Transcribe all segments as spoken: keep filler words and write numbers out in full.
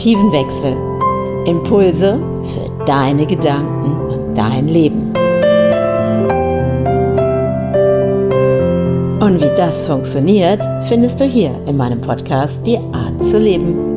Perspektivenwechsel. Impulse für deine Gedanken und dein Leben. Und wie das funktioniert, findest du hier in meinem Podcast Die Art zu leben.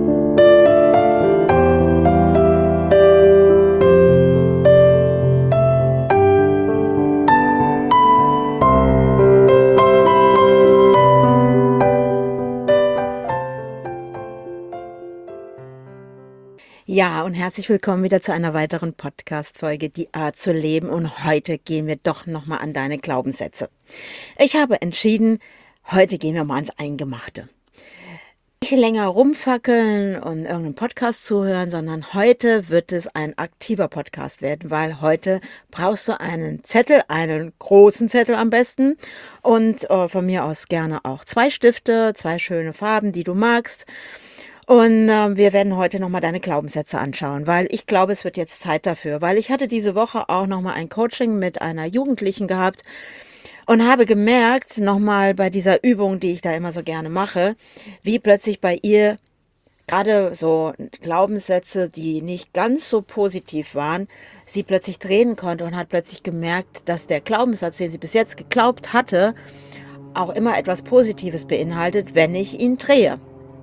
Ja, und herzlich willkommen wieder zu einer weiteren Podcast-Folge Die Art zu leben. Und heute gehen wir doch nochmal an deine Glaubenssätze. Ich habe entschieden, heute gehen wir mal ans Eingemachte. Nicht länger rumfackeln und irgendeinen Podcast zuhören, sondern heute wird es ein aktiver Podcast werden, weil heute brauchst du einen Zettel, einen großen Zettel am besten und äh, von mir aus gerne auch zwei Stifte, zwei schöne Farben, die du magst. Und äh, wir werden heute nochmal deine Glaubenssätze anschauen, weil ich glaube, es wird jetzt Zeit dafür, weil ich hatte diese Woche auch nochmal ein Coaching mit einer Jugendlichen gehabt und habe gemerkt, nochmal bei dieser Übung, die ich da immer so gerne mache, wie plötzlich bei ihr gerade so Glaubenssätze, die nicht ganz so positiv waren, sie plötzlich drehen konnte und hat plötzlich gemerkt, dass der Glaubenssatz, den sie bis jetzt geglaubt hatte, auch immer etwas Positives beinhaltet, wenn ich ihn drehe.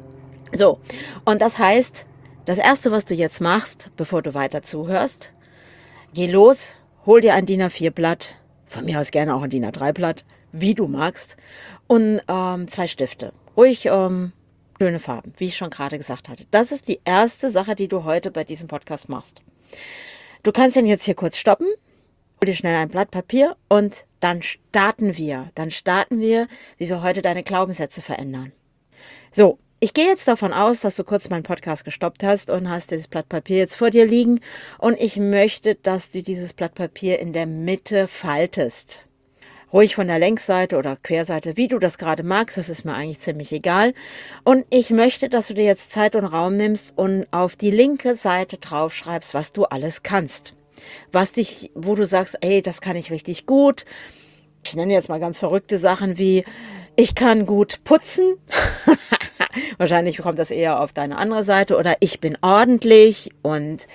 So, und das heißt, das Erste, was du jetzt machst, bevor du weiter zuhörst, geh los, hol dir ein D I N A vier Blatt, von mir aus gerne auch ein D I N A drei Blatt, wie du magst, und ähm, zwei Stifte. Ruhig ähm, schöne Farben, wie ich schon gerade gesagt hatte. Das ist die erste Sache, die du heute bei diesem Podcast machst. Du kannst den jetzt hier kurz stoppen, hol dir schnell ein Blatt Papier und dann starten wir. Dann starten wir, wie wir heute deine Glaubenssätze verändern. So. Ich gehe jetzt davon aus, dass du kurz meinen Podcast gestoppt hast und hast dieses Blatt Papier jetzt vor dir liegen. Und ich möchte, dass du dieses Blatt Papier in der Mitte faltest. Ruhig von der Längsseite oder Querseite, wie du das gerade magst, das ist mir eigentlich ziemlich egal. Und ich möchte, dass du dir jetzt Zeit und Raum nimmst und auf die linke Seite draufschreibst, was du alles kannst. Was dich, wo du sagst, ey, das kann ich richtig gut. Ich nenne jetzt mal ganz verrückte Sachen wie, ich kann gut putzen. Wahrscheinlich kommt das eher auf deine andere Seite. Oder ich bin ordentlich und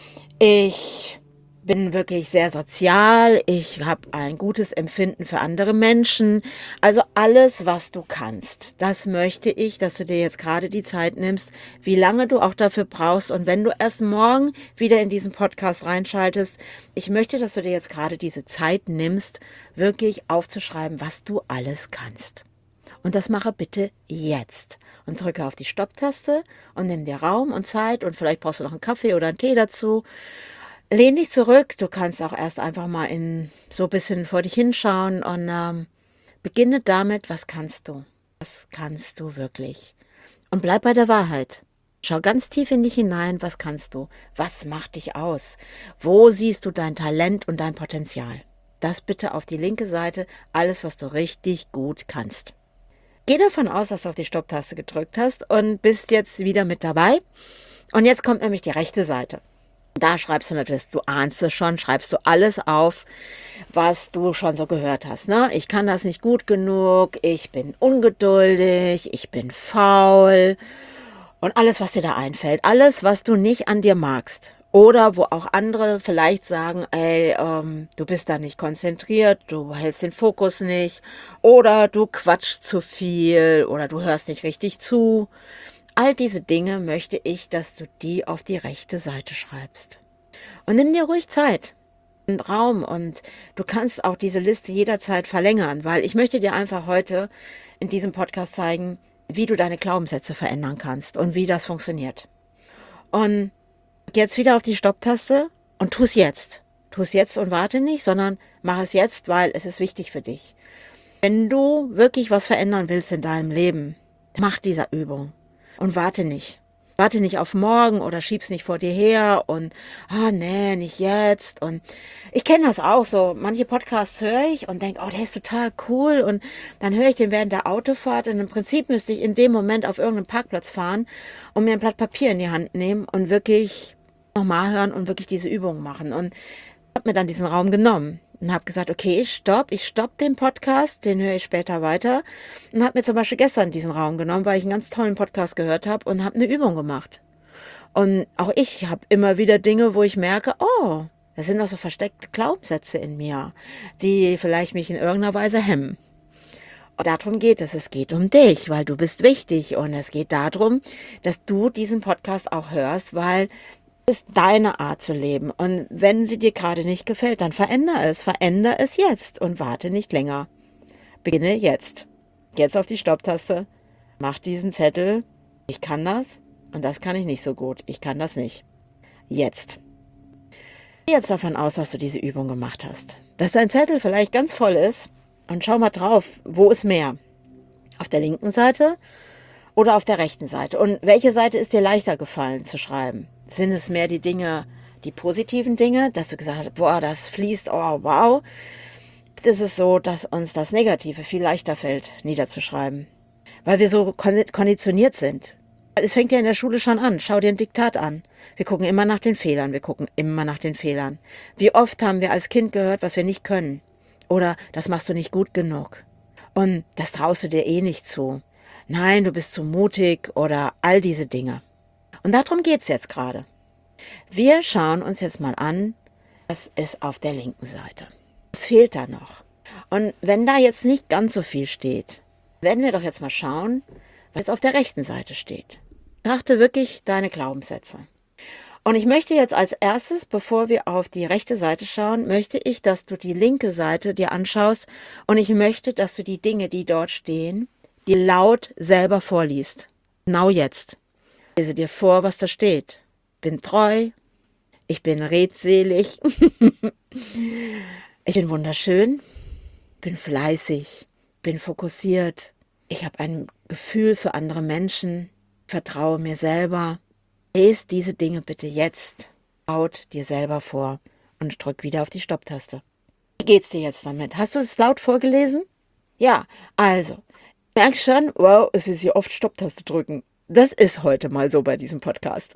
ich bin wirklich sehr sozial. Ich habe ein gutes Empfinden für andere Menschen. Also alles, was du kannst. Das möchte ich, dass du dir jetzt gerade die Zeit nimmst, wie lange du auch dafür brauchst. Und wenn du erst morgen wieder in diesen Podcast reinschaltest, ich möchte, dass du dir jetzt gerade diese Zeit nimmst, wirklich aufzuschreiben, was du alles kannst. Und das mache bitte jetzt. Und drücke auf die Stopptaste und nimm dir Raum und Zeit und vielleicht brauchst du noch einen Kaffee oder einen Tee dazu. Lehn dich zurück. Du kannst auch erst einfach mal in so ein bisschen vor dich hinschauen und ähm, beginne damit, was kannst du? Was kannst du wirklich? Und bleib bei der Wahrheit. Schau ganz tief in dich hinein, was kannst du? Was macht dich aus? Wo siehst du dein Talent und dein Potenzial? Das bitte auf die linke Seite, alles, was du richtig gut kannst. Geh davon aus, dass du auf die Stopptaste gedrückt hast und bist jetzt wieder mit dabei. Und jetzt kommt nämlich die rechte Seite. Da schreibst du natürlich, du ahnst es schon, schreibst du alles auf, was du schon so gehört hast. Ne? Ich kann das nicht gut genug, ich bin ungeduldig, ich bin faul und alles, was dir da einfällt. Alles, was du nicht an dir magst. Oder wo auch andere vielleicht sagen, ey, ähm, du bist da nicht konzentriert, du hältst den Fokus nicht oder du quatschst zu viel oder du hörst nicht richtig zu. All diese Dinge möchte ich, dass du die auf die rechte Seite schreibst. Und nimm dir ruhig Zeit und Raum und du kannst auch diese Liste jederzeit verlängern, weil ich möchte dir einfach heute in diesem Podcast zeigen, wie du deine Glaubenssätze verändern kannst und wie das funktioniert. Und jetzt wieder auf die Stopptaste und tu es jetzt. Tu es jetzt und warte nicht, sondern mach es jetzt, weil es ist wichtig für dich. Wenn du wirklich was verändern willst in deinem Leben, mach diese Übung und warte nicht. Warte nicht auf morgen oder schieb's nicht vor dir her und, ah, nee, nicht jetzt. Und ich kenne das auch so. Manche Podcasts höre ich und denke, oh, der ist total cool. Und dann höre ich den während der Autofahrt. Und im Prinzip müsste ich in dem Moment auf irgendeinen Parkplatz fahren und mir ein Blatt Papier in die Hand nehmen und wirklich nochmal hören und wirklich diese Übung machen. Und ich habe mir dann diesen Raum genommen und habe gesagt, okay, stopp, ich stopp den Podcast, den höre ich später weiter. Und habe mir zum Beispiel gestern diesen Raum genommen, weil ich einen ganz tollen Podcast gehört habe und habe eine Übung gemacht. Und auch ich habe immer wieder Dinge, wo ich merke, oh, das sind noch so versteckte Glaubenssätze in mir, die vielleicht mich in irgendeiner Weise hemmen. Und darum geht es. Es geht um dich, weil du bist wichtig. Und es geht darum, dass du diesen Podcast auch hörst, weil es ist deine Art zu leben. Und wenn sie dir gerade nicht gefällt, dann verändere es. Verändere es jetzt und warte nicht länger. Beginne jetzt. Jetzt auf die Stopptaste. Mach diesen Zettel. Ich kann das und das kann ich nicht so gut. Ich kann das nicht. Jetzt. Geh jetzt davon aus, dass du diese Übung gemacht hast. Dass dein Zettel vielleicht ganz voll ist und schau mal drauf, wo ist mehr? Auf der linken Seite oder auf der rechten Seite? Und welche Seite ist dir leichter gefallen zu schreiben? Sind es mehr die Dinge, die positiven Dinge, dass du gesagt hast, boah, das fließt, oh wow. Ist es so, dass uns das Negative viel leichter fällt, niederzuschreiben. Weil wir so konditioniert sind. Es fängt ja in der Schule schon an. Schau dir ein Diktat an. Wir gucken immer nach den Fehlern. Wir gucken immer nach den Fehlern. Wie oft haben wir als Kind gehört, was wir nicht können? Oder das machst du nicht gut genug. Und das traust du dir eh nicht zu. Nein, du bist zu mutig oder all diese Dinge. Und darum geht's jetzt gerade. Wir schauen uns jetzt mal an, was ist auf der linken Seite. Was fehlt da noch? Und wenn da jetzt nicht ganz so viel steht, werden wir doch jetzt mal schauen, was auf der rechten Seite steht. Betrachte wirklich deine Glaubenssätze. Und ich möchte jetzt als erstes, bevor wir auf die rechte Seite schauen, möchte ich, dass du die linke Seite dir anschaust und ich möchte, dass du die Dinge, die dort stehen, die laut selber vorliest. Genau jetzt. Lese dir vor, was da steht. Bin treu, ich bin redselig, ich bin wunderschön, bin fleißig, bin fokussiert, ich habe ein Gefühl für andere Menschen, vertraue mir selber. Lese diese Dinge bitte jetzt laut dir selber vor und drück wieder auf die Stopptaste. Wie geht's dir jetzt damit? Hast du es laut vorgelesen? Ja, also, merkst schon, wow, es ist hier oft Stopptaste drücken. Das ist heute mal so bei diesem Podcast.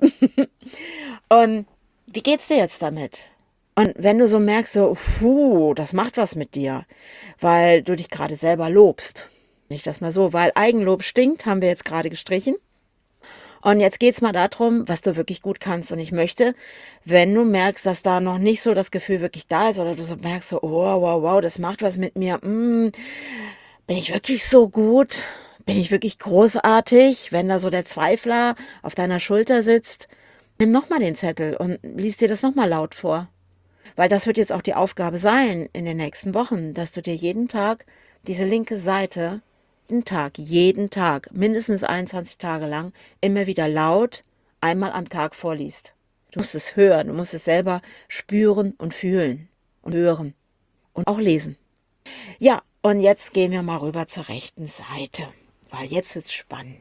Und wie geht's dir jetzt damit? Und wenn du so merkst, so, puh, das macht was mit dir, weil du dich gerade selber lobst. Nicht das mal so, weil Eigenlob stinkt, haben wir jetzt gerade gestrichen. Und jetzt geht's mal darum, was du wirklich gut kannst. Und ich möchte, wenn du merkst, dass da noch nicht so das Gefühl wirklich da ist oder du so merkst, so, wow, wow, wow, das macht was mit mir. Mm, bin ich wirklich so gut? Bin ich wirklich großartig? Wenn da so der Zweifler auf deiner Schulter sitzt, nimm nochmal den Zettel und lies dir das nochmal laut vor. Weil das wird jetzt auch die Aufgabe sein in den nächsten Wochen, dass du dir jeden Tag diese linke Seite, jeden Tag, jeden Tag, mindestens einundzwanzig Tage lang, immer wieder laut, einmal am Tag vorliest. Du musst es hören, du musst es selber spüren und fühlen und hören und auch lesen. Ja, und jetzt gehen wir mal rüber zur rechten Seite, weil jetzt wird's spannend.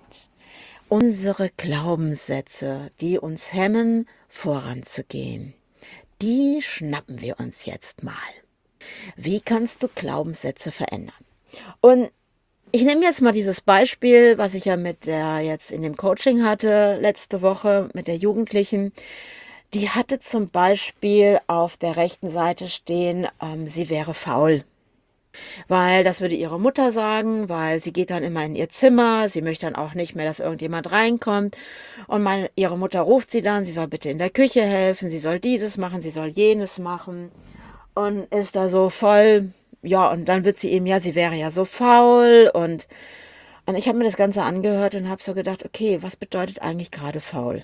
Unsere Glaubenssätze, die uns hemmen, voranzugehen, die schnappen wir uns jetzt mal. Wie kannst du Glaubenssätze verändern? Und ich nehme jetzt mal dieses Beispiel, was ich ja mit der jetzt in dem Coaching hatte, letzte Woche mit der Jugendlichen. Die hatte zum Beispiel auf der rechten Seite stehen, ähm, sie wäre faul. Weil das würde ihre Mutter sagen, weil sie geht dann immer in ihr Zimmer, sie möchte dann auch nicht mehr, dass irgendjemand reinkommt. Und meine, ihre Mutter ruft sie dann, sie soll bitte in der Küche helfen, sie soll dieses machen, sie soll jenes machen. Und ist da so voll, ja, und dann wird sie eben, ja, sie wäre ja so faul. Und, und ich habe mir das Ganze angehört und habe so gedacht, okay, was bedeutet eigentlich gerade faul?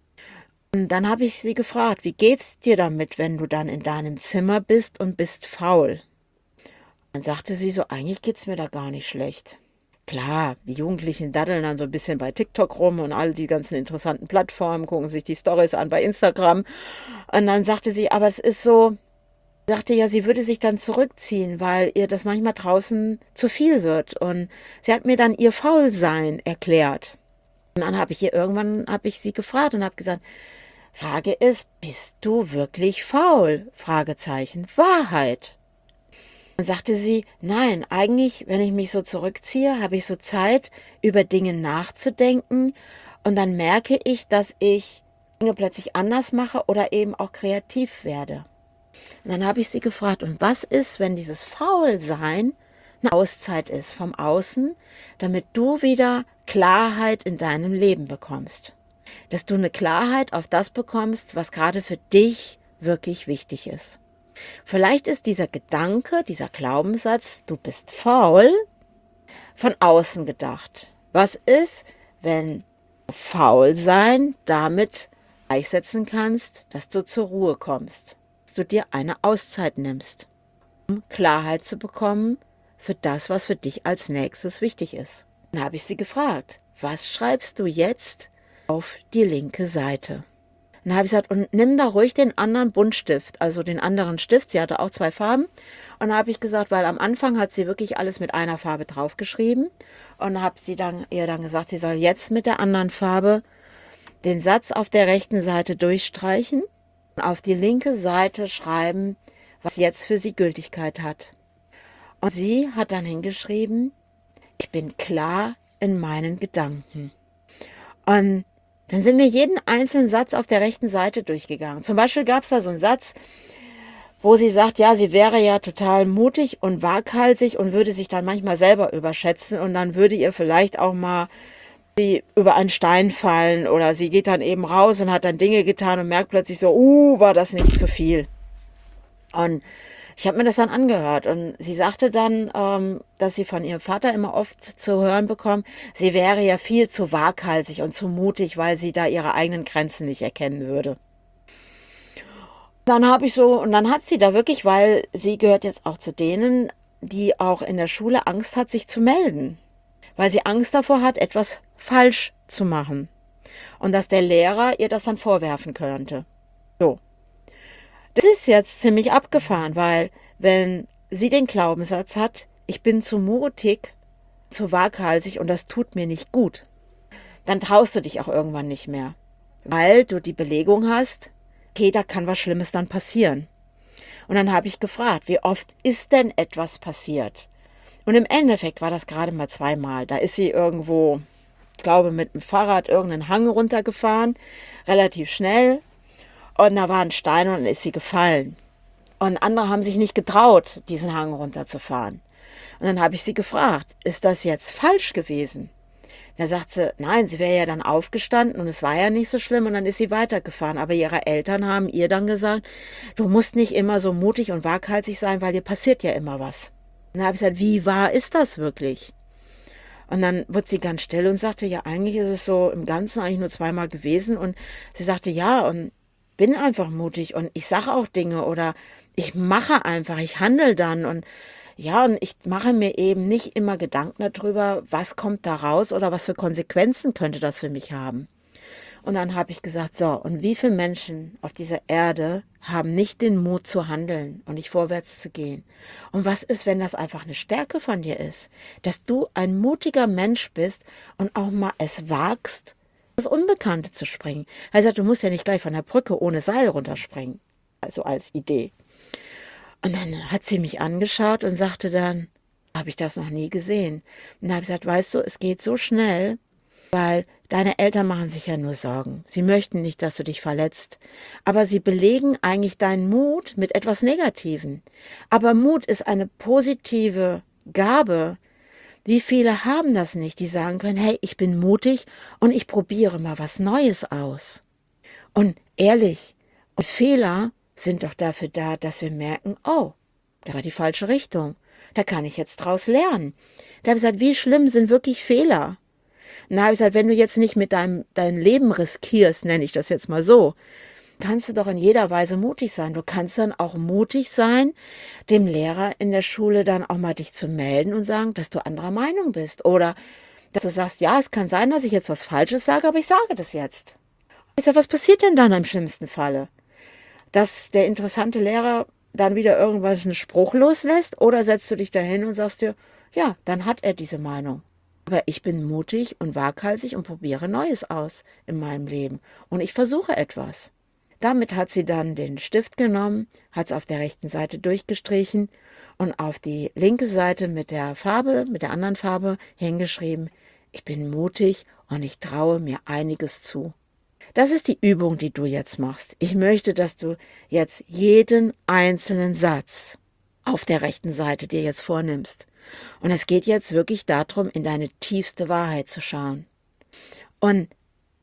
Und dann habe ich sie gefragt, wie geht's dir damit, wenn du dann in deinem Zimmer bist und bist faul? Dann sagte sie so, eigentlich geht's mir da gar nicht schlecht. Klar, die Jugendlichen daddeln dann so ein bisschen bei TikTok rum und all die ganzen interessanten Plattformen, gucken sich die Storys an bei Instagram. Und dann sagte sie, aber es ist so, sagte ja, sie würde sich dann zurückziehen, weil ihr das manchmal draußen zu viel wird. Und sie hat mir dann ihr Faulsein erklärt. Und dann habe ich ihr irgendwann, habe ich sie gefragt und habe gesagt, Frage ist, bist du wirklich faul? Fragezeichen, Wahrheit. Dann sagte sie, nein, eigentlich, wenn ich mich so zurückziehe, habe ich so Zeit, über Dinge nachzudenken und dann merke ich, dass ich Dinge plötzlich anders mache oder eben auch kreativ werde. Und dann habe ich sie gefragt, und was ist, wenn dieses Faulsein eine Auszeit ist vom Außen, damit du wieder Klarheit in deinem Leben bekommst? dass du eine Klarheit auf das bekommst, was gerade für dich wirklich wichtig ist. Vielleicht ist dieser Gedanke, dieser Glaubenssatz, du bist faul, von außen gedacht. Was ist, wenn faul sein damit gleichsetzen kannst, dass du zur Ruhe kommst, dass du dir eine Auszeit nimmst, um Klarheit zu bekommen für das, was für dich als nächstes wichtig ist. Dann habe ich sie gefragt, was schreibst du jetzt auf die linke Seite? Dann habe ich gesagt, und nimm da ruhig den anderen Buntstift, also den anderen Stift. Sie hatte auch zwei Farben. Und da habe ich gesagt, weil am Anfang hat sie wirklich alles mit einer Farbe draufgeschrieben. Und habe sie dann, ihr dann gesagt, sie soll jetzt mit der anderen Farbe den Satz auf der rechten Seite durchstreichen und auf die linke Seite schreiben, was jetzt für sie Gültigkeit hat. Und sie hat dann hingeschrieben, ich bin klar in meinen Gedanken. Und dann sind wir jeden einzelnen Satz auf der rechten Seite durchgegangen. Zum Beispiel gab es da so einen Satz, wo sie sagt, ja, sie wäre ja total mutig und waghalsig und würde sich dann manchmal selber überschätzen und dann würde ihr vielleicht auch mal sie über einen Stein fallen oder sie geht dann eben raus und hat dann Dinge getan und merkt plötzlich so, uh, war das nicht zu viel. Und ich habe mir das dann angehört und sie sagte dann, ähm, dass sie von ihrem Vater immer oft zu hören bekommt, sie wäre ja viel zu waghalsig und zu mutig, weil sie da ihre eigenen Grenzen nicht erkennen würde. Dann habe ich so, und dann hat sie da wirklich, weil sie gehört jetzt auch zu denen, die auch in der Schule Angst hat, sich zu melden, weil sie Angst davor hat, etwas falsch zu machen und dass der Lehrer ihr das dann vorwerfen könnte. So. Das ist jetzt ziemlich abgefahren, weil wenn sie den Glaubenssatz hat, ich bin zu mutig, zu waghalsig und das tut mir nicht gut, dann traust du dich auch irgendwann nicht mehr, weil du die Belegung hast, okay, da kann was Schlimmes dann passieren. Und dann habe ich gefragt, wie oft ist denn etwas passiert? Und im Endeffekt war das gerade mal zweimal. Da ist sie irgendwo, ich glaube, mit dem Fahrrad irgendeinen Hang runtergefahren, relativ schnell. Und da war ein Stein und dann ist sie gefallen. Und andere haben sich nicht getraut, diesen Hang runterzufahren. Und dann habe ich sie gefragt, ist das jetzt falsch gewesen? Da sagt sie, nein, sie wäre ja dann aufgestanden und es war ja nicht so schlimm und dann ist sie weitergefahren. Aber ihre Eltern haben ihr dann gesagt, du musst nicht immer so mutig und waghalsig sein, weil dir passiert ja immer was. Und dann habe ich gesagt, wie wahr ist das wirklich? Und dann wurde sie ganz still und sagte, ja, eigentlich ist es so im Ganzen eigentlich nur zweimal gewesen. Und sie sagte, ja, und bin einfach mutig und ich sage auch Dinge oder ich mache einfach, ich handle dann und ja, und ich mache mir eben nicht immer Gedanken darüber, was kommt da raus oder was für Konsequenzen könnte das für mich haben. Und dann habe ich gesagt, so, und wie viele Menschen auf dieser Erde haben nicht den Mut zu handeln und nicht vorwärts zu gehen? Und was ist, wenn das einfach eine Stärke von dir ist, dass du ein mutiger Mensch bist und auch mal es wagst, das Unbekannte zu springen. Er sagt, du musst ja nicht gleich von der Brücke ohne Seil runterspringen. Also als Idee. Und dann hat sie mich angeschaut und sagte dann, habe ich das noch nie gesehen. Und dann habe ich gesagt, weißt du, es geht so schnell, weil deine Eltern machen sich ja nur Sorgen. Sie möchten nicht, dass du dich verletzt. Aber sie belegen eigentlich deinen Mut mit etwas Negativem. Aber Mut ist eine positive Gabe. Wie viele haben das nicht, die sagen können, hey, ich bin mutig und ich probiere mal was Neues aus. Und ehrlich, und Fehler sind doch dafür da, dass wir merken, oh, da war die falsche Richtung. Da kann ich jetzt draus lernen. Da habe ich gesagt, wie schlimm sind wirklich Fehler? Und da habe ich gesagt, wenn du jetzt nicht mit deinem, deinem Leben riskierst, nenne ich das jetzt mal so, kannst du doch in jeder Weise mutig sein. Du kannst dann auch mutig sein, dem Lehrer in der Schule dann auch mal dich zu melden und sagen, dass du anderer Meinung bist. Oder dass du sagst, ja, es kann sein, dass ich jetzt was Falsches sage, aber ich sage das jetzt. Ich sage, was passiert denn dann im schlimmsten Falle? Dass der interessante Lehrer dann wieder irgendwas einen Spruch loslässt oder setzt du dich dahin und sagst dir, ja, dann hat er diese Meinung. Aber ich bin mutig und waghalsig und probiere Neues aus in meinem Leben. Und ich versuche etwas. Damit hat sie dann den Stift genommen, hat es auf der rechten Seite durchgestrichen und auf die linke Seite mit der Farbe, mit der anderen Farbe hingeschrieben, ich bin mutig und ich traue mir einiges zu. Das ist die Übung, die du jetzt machst. Ich möchte, dass du jetzt jeden einzelnen Satz auf der rechten Seite dir jetzt vornimmst. Und es geht jetzt wirklich darum, in deine tiefste Wahrheit zu schauen. Und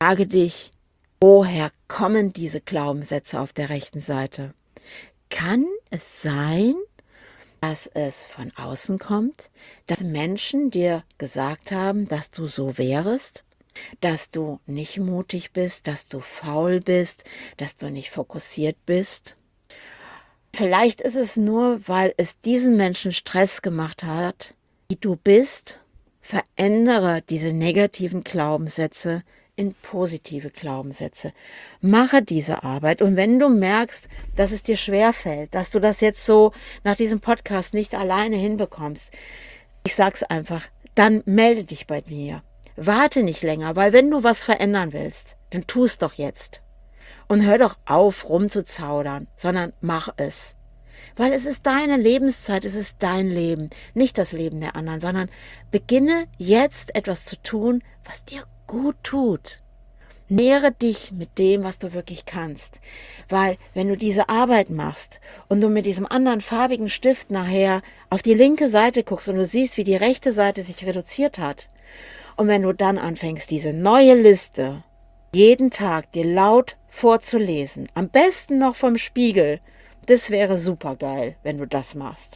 Frage dich, woher kommen diese Glaubenssätze auf der rechten Seite? Kann es sein, dass es von außen kommt, dass Menschen dir gesagt haben, dass du so wärest, dass du nicht mutig bist, dass du faul bist, dass du nicht fokussiert bist? Vielleicht ist es nur, weil es diesen Menschen Stress gemacht hat, wie du bist. Verändere diese negativen Glaubenssätze in positive Glaubenssätze. Mache diese Arbeit. Und wenn du merkst, dass es dir schwerfällt, dass du das jetzt so nach diesem Podcast nicht alleine hinbekommst, ich sag's einfach, dann melde dich bei mir. Warte nicht länger, weil wenn du was verändern willst, dann tu es doch jetzt. Und hör doch auf, rumzuzaudern, sondern mach es. Weil es ist deine Lebenszeit, es ist dein Leben, nicht das Leben der anderen, sondern beginne jetzt etwas zu tun, was dir gut tut. Nähere dich mit dem, was du wirklich kannst. Weil wenn du diese Arbeit machst und du mit diesem anderen farbigen Stift nachher auf die linke Seite guckst und du siehst, wie die rechte Seite sich reduziert hat, und wenn du dann anfängst, diese neue Liste jeden Tag dir laut vorzulesen, am besten noch vom Spiegel, das wäre super geil, wenn du das machst.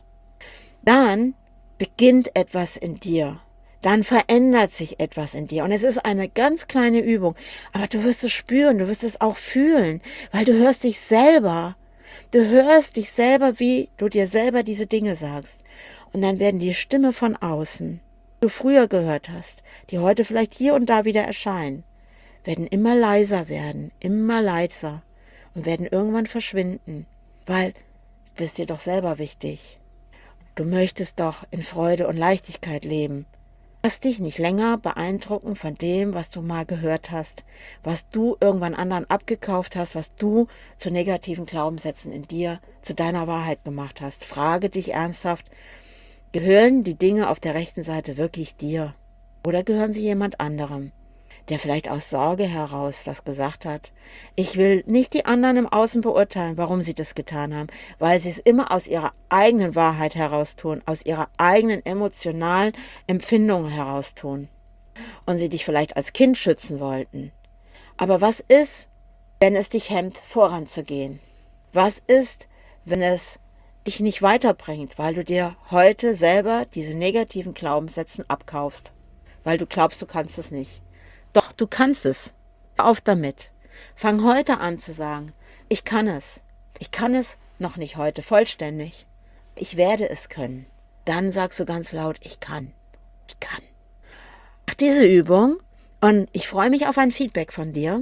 Dann beginnt etwas in dir. Dann verändert sich etwas in dir. Und es ist eine ganz kleine Übung. Aber du wirst es spüren, du wirst es auch fühlen, weil du hörst dich selber. Du hörst dich selber, wie du dir selber diese Dinge sagst. Und dann werden die Stimme von außen, die du früher gehört hast, die heute vielleicht hier und da wieder erscheinen, werden immer leiser werden, immer leiser und werden irgendwann verschwinden, weil du bist dir doch selber wichtig. Du möchtest doch in Freude und Leichtigkeit leben. Lass dich nicht länger beeindrucken von dem, was du mal gehört hast, was du irgendwann anderen abgekauft hast, was du zu negativen Glaubenssätzen in dir, zu deiner Wahrheit gemacht hast. Frage dich ernsthaft, gehören die Dinge auf der rechten Seite wirklich dir oder gehören sie jemand anderem, der vielleicht aus Sorge heraus das gesagt hat. Ich will nicht die anderen im Außen beurteilen, warum sie das getan haben, weil sie es immer aus ihrer eigenen Wahrheit heraus tun, aus ihrer eigenen emotionalen Empfindungen heraus tun und sie dich vielleicht als Kind schützen wollten. Aber was ist, wenn es dich hemmt, voranzugehen? Was ist, wenn es dich nicht weiterbringt, weil du dir heute selber diese negativen Glaubenssätze abkaufst, weil du glaubst, du kannst es nicht? Doch, du kannst es. Hör auf damit. Fang heute an zu sagen, ich kann es. Ich kann es noch nicht heute vollständig. Ich werde es können. Dann sagst du ganz laut, ich kann. Ich kann. Mach diese Übung und ich freue mich auf ein Feedback von dir.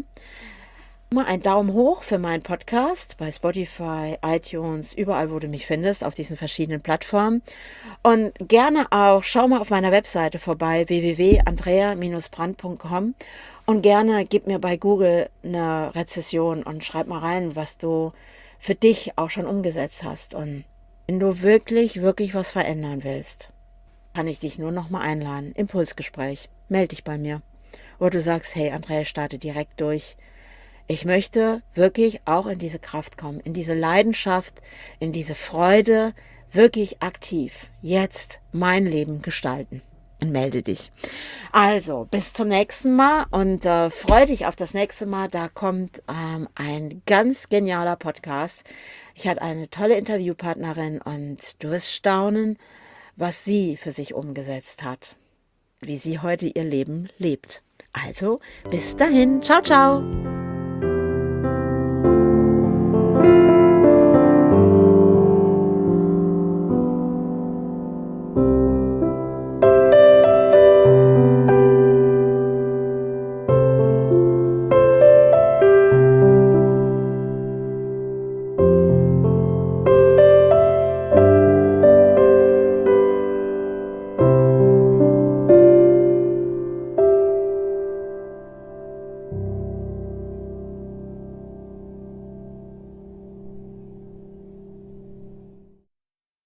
Mal einen Daumen hoch für meinen Podcast bei Spotify, iTunes, überall, wo du mich findest, auf diesen verschiedenen Plattformen. Und gerne auch, schau mal auf meiner Webseite vorbei, w w w punkt andrea brand punkt com, und gerne gib mir bei Google eine Rezession und schreib mal rein, was du für dich auch schon umgesetzt hast. Und wenn du wirklich, wirklich was verändern willst, kann ich dich nur noch mal einladen. Impulsgespräch. Meld dich bei mir. Oder du sagst, hey, Andrea, starte direkt durch. Ich möchte wirklich auch in diese Kraft kommen, in diese Leidenschaft, in diese Freude, wirklich aktiv jetzt mein Leben gestalten. Und melde dich. Also, bis zum nächsten Mal und äh, freu dich auf das nächste Mal. Da kommt ähm, ein ganz genialer Podcast. Ich hatte eine tolle Interviewpartnerin und du wirst staunen, was sie für sich umgesetzt hat, wie sie heute ihr Leben lebt. Also, bis dahin. Ciao, ciao.